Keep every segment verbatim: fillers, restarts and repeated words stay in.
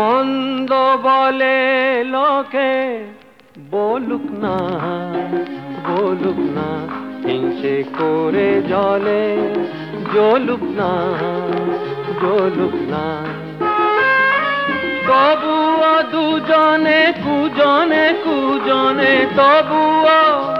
মন্দ বলে লোকে, বলুক না বলুক না, হিংসে করে জলে জ্বলুক না জ্বলুক না। তবুও দুজনে কুজনে কুজনে, তবুও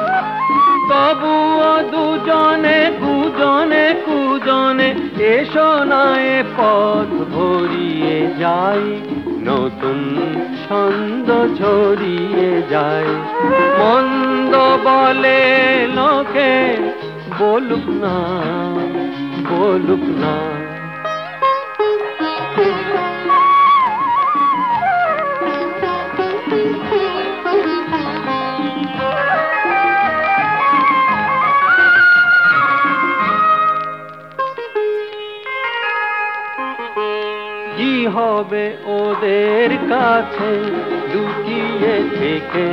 তবুও দুজনে কুজনে কুজনে, এসো না এ পথ ভরিয়ে যাই, নতুন ছন্দ ছড়িয়ে যায়। মন্দ বলে লোকে, বলুক না বলুক না। কি হবে ওদের কাছে লুকিয়ে থেকে,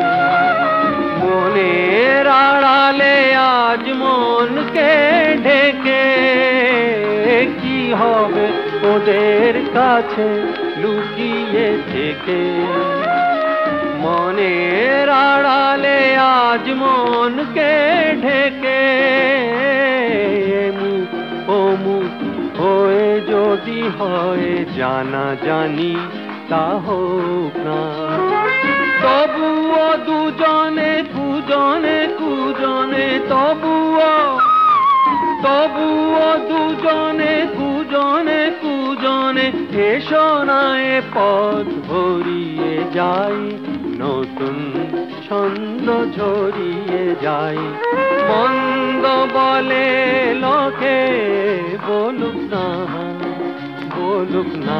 মনের আড়ালে আজ মনকে ঢেকে। কি হবে ওদের কাছে লুকিয়ে থেকে, মনের আড়ালে আজ মনকে ঢেকে। মুখ ও মুখ হয়ে যদি হয় জানা জানি, তা হোক না। তবুও দুজনে কুজনে কুজনে, তবুও তবুও দুজনে কুজনে কুজনে, এসো না এ পথ ভরিয়ে যাই, নতুন ছন্দ ঝরিয়ে যাই। মন্দ বলে লোকে, বলুক না বলুক না।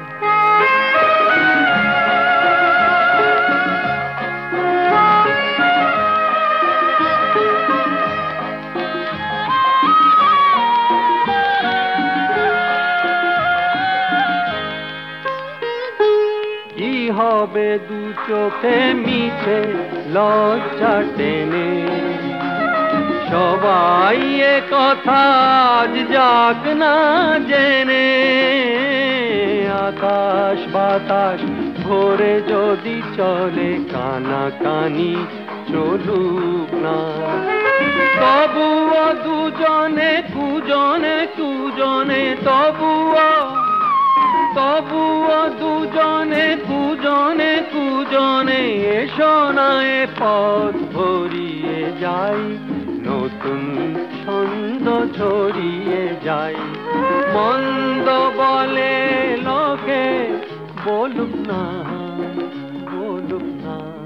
কি হবে দু চোখে মিছে লজ্জা টেনে, সবাই এ কথা আজ যাক না জেনে। আকাশ বাতাস ভরে যদি চলে কানা কানি, চলুক না। তবুও দুজনে কুজনে কুজনে, তবুও তবুও দুজনে কুজনে কুজনে, এসো না এ পথ ভরিয়ে যাই, নতুন ছন্দ ছড়িয়ে যাই। মন্দ বলে লোকে, বলুক না বলুক না।